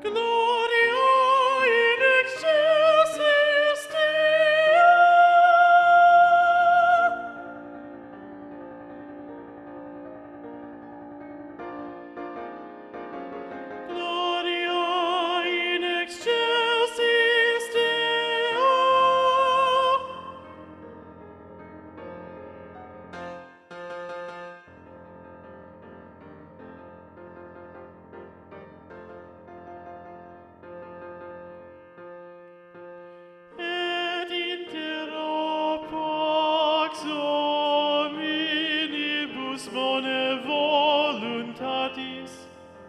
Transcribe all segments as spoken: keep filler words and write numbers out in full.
Gloria in excelsis Deo. Gloria in excelsis Deo. Et inter pax hominibus bone voluntatis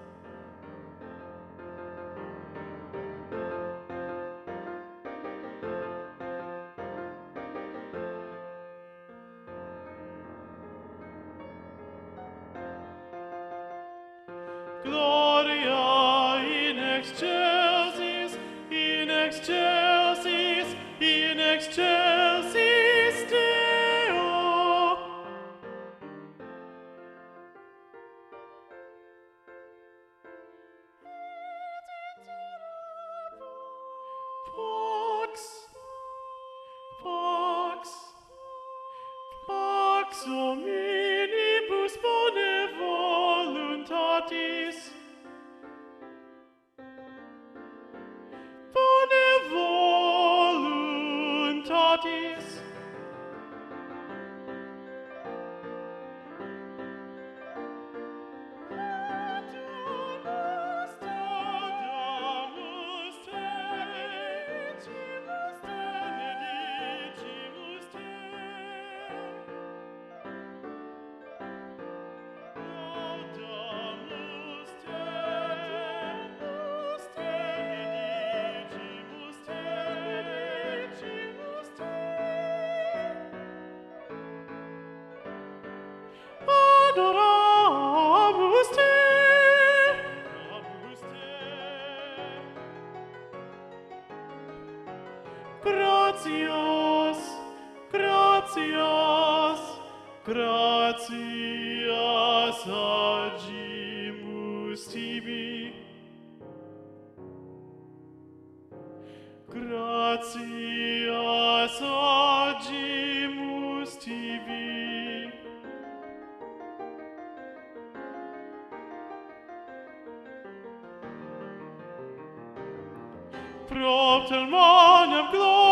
Gloria in excelsis, in excelsis, in excelsis Deo. Pax, pax, pax hominibus bone voluntatis bone voluntatis Damus, Damus te, Digimus te, Digimus te. Laudamus te, Laudamus te, Digimus te, Digimus te. Adoramus te, adoramus te. Gratias, gratias, gratias agimus tibi. Gratias agimus tibi. Propter manem gloria